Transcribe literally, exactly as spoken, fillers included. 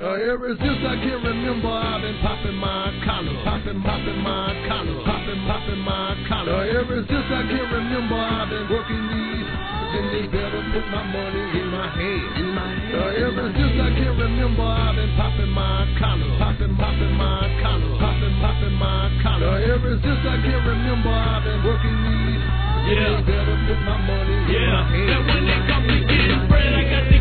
Uh, ever since I can remember, I've been popping my collar, popping, popping my collar, popping, popping my collar. Uh, ever since I can remember, I've been working these. Then they better put my money in my hand, in my hand. Uh, ever since I can remember, I've been popping my collar, popping, popping my collar, popping, popping my collar. Uh, ever since I can remember, I've been working these. Yeah. Then they better put my money yeah. in my hand. And when they come to get bread, I got